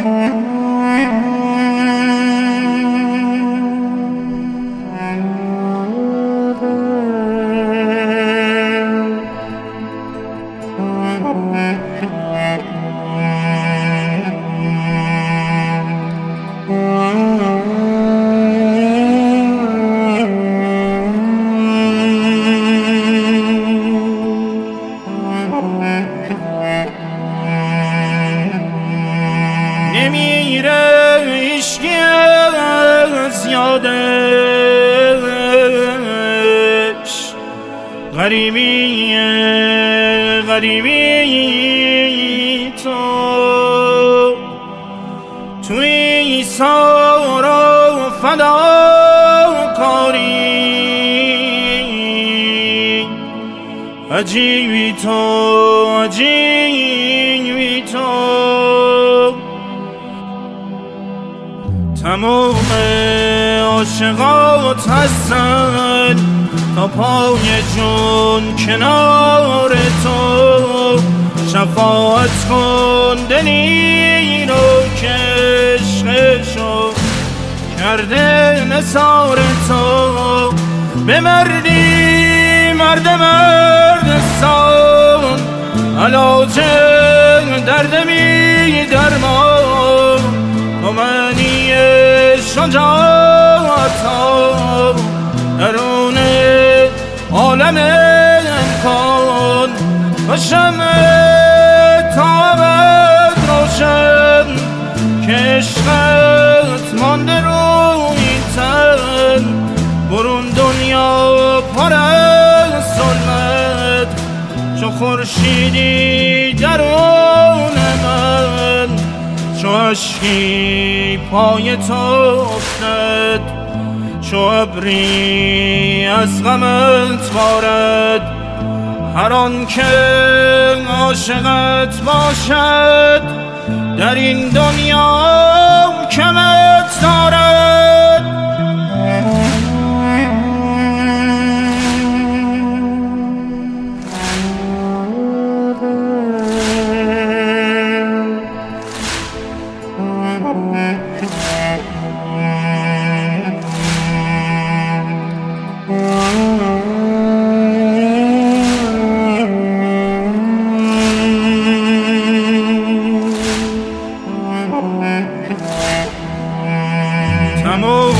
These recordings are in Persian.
نمیره عشقی از یادش، غریبی تو توی سارا فداکاری، عجیبی تو عجیبی تو، تمام عاشقات هستن تا پای جون کنار تو، شفاعت کن دلی رو که عشقشو کرده نثار تو، به مردی مردستان علاج درد بی درمان، تو معنی شجاعت ها درون عالم امکان، و شمع تا ابد روشن که عشقت مانده روی تن، برون دنیا پر از ظلمت چو خورشیدی درون من، چو اشکی پای تو افتد، چو ابری از غمت بارد، هر آن که عاشقت باشد در این دنیا کمت دارد. تمام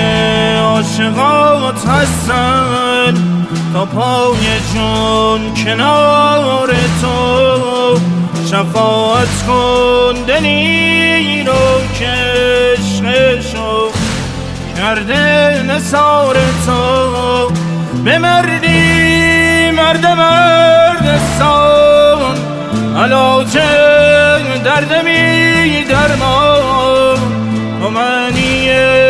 عاشقات هستن تا پای جون کنار تو، شفاعت کن دلی رو که عشقشو کرده نثار تو، به مردی مردستان علاج درد بی درمان، تو معنی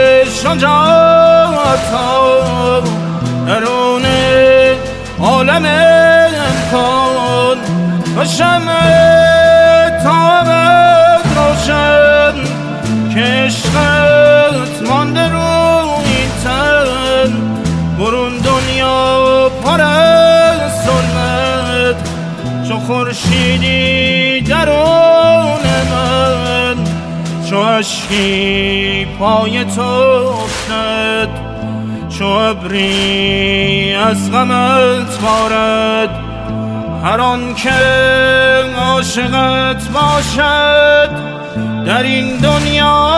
شجاعت ها درون عالم امکان، و شمع تا ابد روشن که عشقت مانده روی تن، برون دنیا پر از ظلمت چو خورشیدی درون من، چو اشکی پای تو افتد، چو ابری از غمت بارد، هر آن که عاشقت باشد در این دنیا